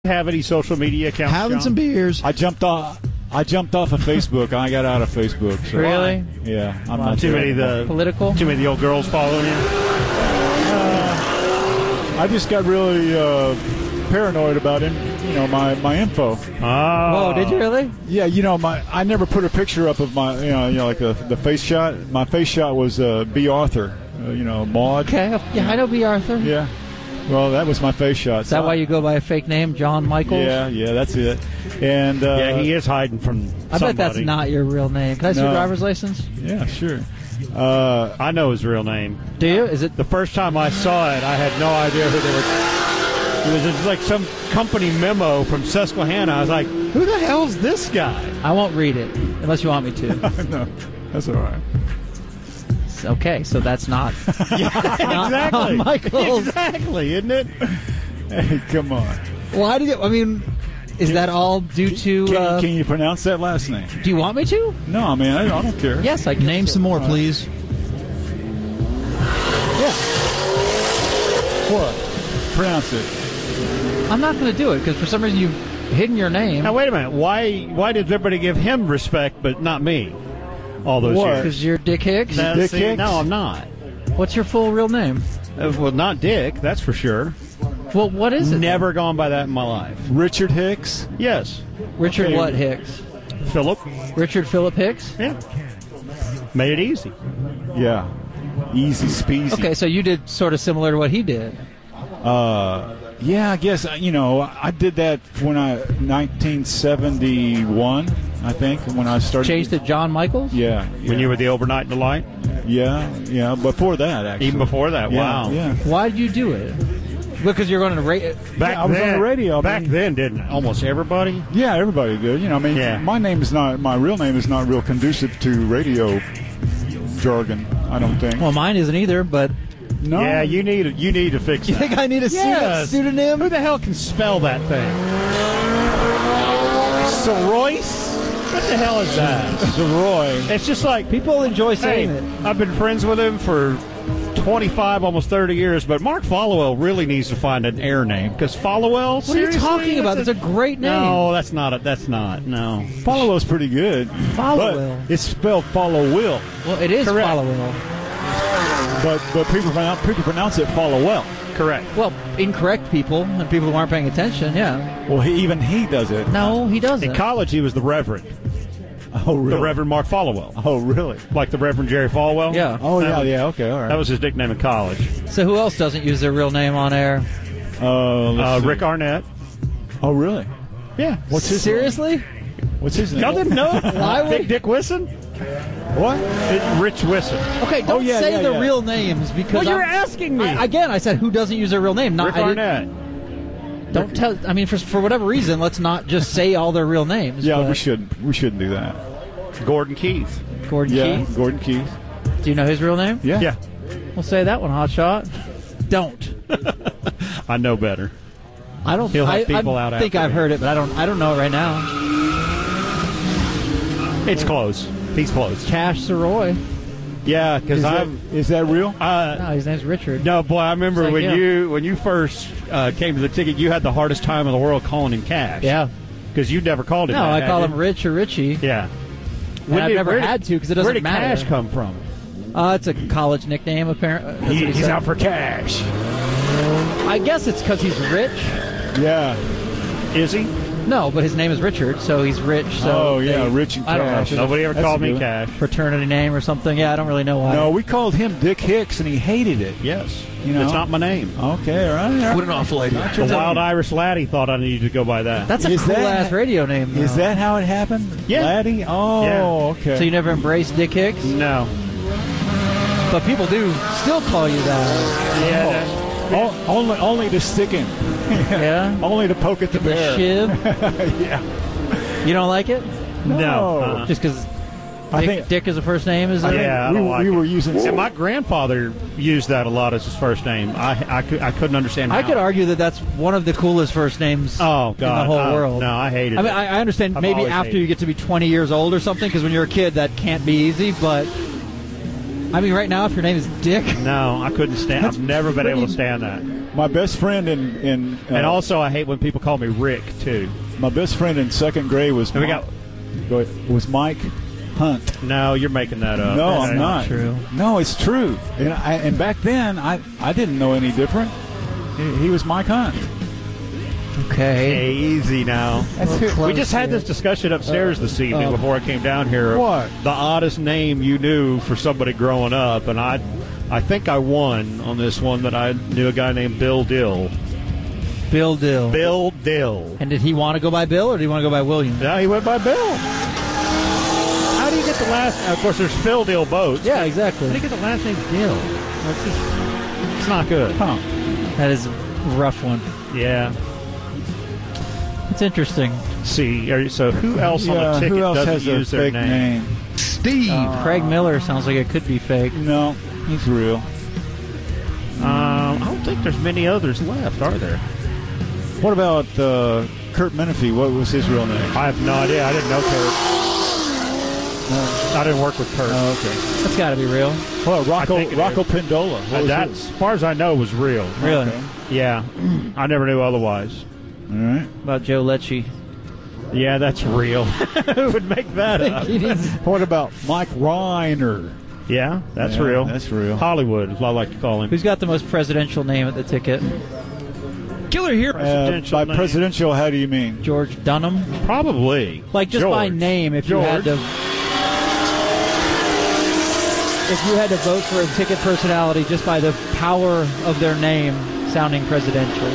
have any social media accounts? Having John? some beers. I jumped off of Facebook. I got out of Facebook. So Really? Yeah. I'm not Too there many anymore. Political? Too many of the old girls following you. I just got really paranoid about him. My info. Whoa, did you really? Yeah, I never put a picture up of my, like the face shot. My face shot was B. Arthur, Maud. Okay, yeah, I know B. Arthur. Yeah. Well, that was my face shot. Is that why you go by a fake name, John Michaels? Yeah, that's it. And yeah, he is hiding from I bet that's not your real name. Can I see your driver's license? Yeah, sure. I know his real name. Do you? Is it the first time I saw it? I had no idea who they were. It was just like some company memo from Susquehanna. I was like, "Who the hell's this guy?" I won't read it unless you want me to. No, that's all right. Okay, so that's not. Exactly. Michaels. Exactly, isn't it? Hey, come on. Why did it? I mean, is that all due to? Can you pronounce that last name? Do you want me to? No, I mean I don't care. Yes, I can. Name some more, please. Yeah. What? Pronounce it. I'm not going to do it because for some reason you've hidden your name. Now wait a minute. Why did everybody give him respect but not me? All those years. Because you're Dick Hicks. Dick Hicks? No, I'm not. What's your full real name? Well, not Dick. That's for sure. Well, what is it? Never gone by that in my life. Richard Hicks. Yes. Richard Okay. what Hicks? Philip. Richard Philip Hicks? Yeah. Made it easy. Yeah. Easy speasy. Okay, so you did sort of similar to what he did. Yeah, I guess I did that when 1971. I think when I started. Changed to John Michaels? Yeah. When you were the overnight delight. Yeah. Before that, actually. Even before that. Yeah, Wow. Yeah. Why did you do it? Because you're going to rate it. Back I was on the radio. Back then, didn't almost everybody? Yeah, everybody did. Yeah. My real name is not real conducive to radio jargon. I don't think. Well, mine isn't either, but No. Yeah, you need to fix You that. think I need a Yes. pseudonym? Who the hell can spell that thing? Soroyce? What the hell is that? Zeroy. It's just like, people enjoy hey, saying it. I've been friends with him for 25, almost 30 years, but Mark Followell really needs to find an air name, because Followell, What are you talking about? That's a great name. No, that's not. No. Followell's pretty good. Followell. But it's spelled follow will. Well, it is Correct. Followell. But people pronounce it follow well. Correct. Well, incorrect people and people who aren't paying attention, yeah. Well, even he does it. No, he doesn't. In college, he was the Reverend. Oh, really? The Reverend Mark Followell. Oh, really? Like the Reverend Jerry Falwell? Yeah. Oh, That yeah, was- yeah. Okay, all right. That was his nickname in college. So who else doesn't use their real name on air? Let's see. Rick Arnett. Oh, really? Yeah. What's his Seriously? What's his name? Y'all didn't know? Why would- Dick Wisson? What? Rich Wisson. Okay, don't yeah, say yeah, the yeah. real names because Well, you're I'm- asking me. Again, I said who doesn't use their real name. Not Rick I didn't- Arnett. Don't tell. I mean, for whatever reason, let's not just say all their real names. Yeah, but we shouldn't do that. Gordon Keith. Gordon Yeah, Keith. Gordon Keith. Do you know his real name? Yeah. Yeah. We'll say that one, Hot Shot. Don't. I know better. I don't. He'll have I people out think after I've me. heard it, but I don't know it right now. It's close. He's close. Cash Soroy. Yeah, because Is that real? No, his name's Richard. no, boy, I remember It's like when you first came to the ticket, you had the hardest time in the world calling him Cash. Yeah. Because you never called him No, that, I had call you? him Rich or Richie. Yeah. And I've never had to because it doesn't Where did matter. Cash come from? It's a college nickname, apparently. He's out for cash. I guess it's because he's rich. Yeah. Is he? No, but his name is Richard, so he's rich. So Oh, yeah, Rich and I don't know. Cash. If it's Nobody ever That's called a me good- Cash. a fraternity name or something. Yeah, I don't really know why. No, we called him Dick Hicks, and he hated it. Yes. You know? It's not my name. Okay, all right. What an awful idea. The Wild Irish Laddie thought I needed to go by that. That's a Is cool that- ass radio name. Though. Is that how it happened? Yeah. Laddie? Oh, Yeah. okay. So you never embraced Dick Hicks? No. But people do still call you that. Yeah. Only to stick him. Yeah? Only to poke at the bear. Shiv? Yeah. You don't like it? No. Just because I think Dick is a first name? Is it? Yeah, I we, don't like we it. were using. See, my grandfather used that a lot as his first name. I couldn't understand how. I could argue that that's one of the coolest first names Oh, God. in the whole Oh, world. No, I hated I mean, it. I understand I've maybe always after hated you get to be 20 years old or something, because when you're a kid, that can't be easy, but I mean, right now, if your name is Dick, No, I couldn't stand. I've never been able to stand that. My best friend And also, I hate when people call me Rick too. my best friend in second grade was And we got. was Mike Hunt. No, you're making that up. No, That's I'm not. true. No, it's true. And back then, I didn't know any different. He was Mike Hunt. okay. Hey, easy now. We just had this discussion upstairs this evening before I came down here. What? The oddest name you knew for somebody growing up, and I think I won on this one. That I knew a guy named Bill Dill. Bill Dill. Bill Dill. And did he want to go by Bill or did he want to go by William? No, he went by Bill. How do you get the last? Of course, there's Phil Dill Boats. Yeah, exactly. How do you get the last name Dill? That's just, it's not good. Huh. That is a rough one. Yeah. It's interesting. See, so who else on the ticket who else doesn't has a use their fake name? name? Steve. Craig Miller sounds like it could be fake. No, he's real. I don't think there's many others left, are there? What about Kurt Menefee? What was his real name? I have no idea. I didn't know Kurt. I didn't work with Kurt. Oh, okay. That's got to be real. Well, Rocco think it Pindola. What was That, his? as far as I know, was real. Really? Okay. Yeah. I never knew otherwise. All right. About Joe Lecce. Yeah, that's real. Who would make that up? What about Mike Reiner? Yeah, that's Yeah, real. that's real. Hollywood, is what I like to call him. Who's got the most presidential name at the ticket? Killer Hero? By presidential, how do you mean? George Dunham? Probably. Like just by George. name, if you had George. to. If you had to vote for a ticket personality just by the power of their name sounding presidential.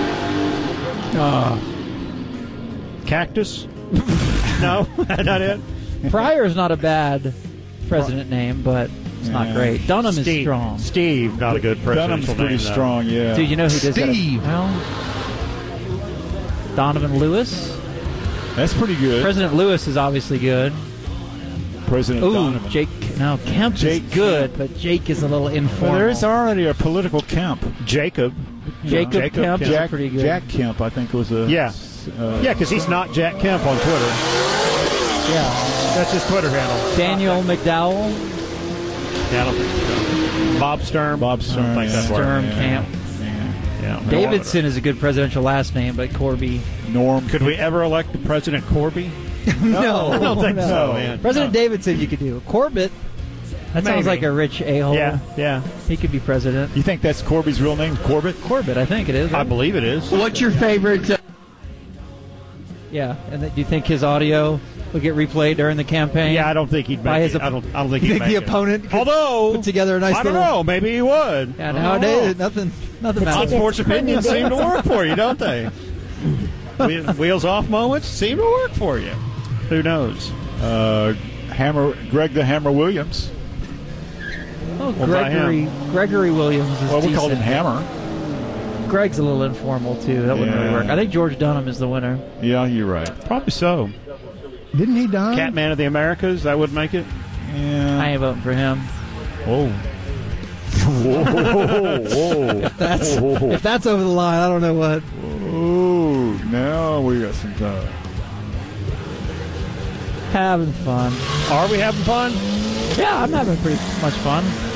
Cactus? No, not it. Pryor's not a bad president name, but it's not Yeah. great. Dunham Steve. is strong. Steve, not a good presidential Dunham's pretty name, though. strong, yeah. Dude, you know who does Steve. that? Well, Donovan Lewis. That's pretty good. President Lewis is obviously good. President Ooh, Donovan. Jake. No, Kemp Jake is good, but Jake is a little Well, informal. there is already a political Kemp. Jacob. Jacob Jacob Kemp is Jack, pretty good. Jack Kemp, I think, was a... Yeah. Yeah, because he's not Jack Kemp on Twitter. Yeah. That's his Twitter handle. Daniel McDowell. Yeah, I don't think so. Bob Sturm. Bob I Sturm. don't think that's yeah. right. Sturm Yeah. Camp. Yeah. Yeah. Davidson is a good presidential last name, but Corby. Norm. Could we ever elect the President Corby? No, I don't think no. so, man. President Davidson, you could do. Corbett. That sounds Maybe. like a rich a-hole. Yeah, yeah. He could be president. You think that's Corby's real name, Corbett? Corbett, I think it is. I believe it is. What's your favorite? Yeah, and do you think his audio will get replayed during the campaign? Yeah, I don't think he'd By make his it. I don't think You he'd think make the it. opponent could Although, put together a nice I don't little... know. Maybe he would. Yeah, I don't nowadays, know. nothing matters. Sports opinions seem to work for you, don't they? Wheels off moments seem to work for you. Who knows? Greg the Hammer Williams. Oh, Well, by Gregory Williams is Well, we called him decent. Hammer. Greg's a little informal, too. That wouldn't really Yeah. work. I think George Dunham is the winner. Yeah, you're right. Probably so. Didn't he die? Catman of the Americas, that would make it. Yeah. I ain't voting for him. Whoa. Whoa. If that's over the line, I don't know what. Ooh, now we got some time. Having fun. Are we having fun? Yeah, I'm having pretty much fun.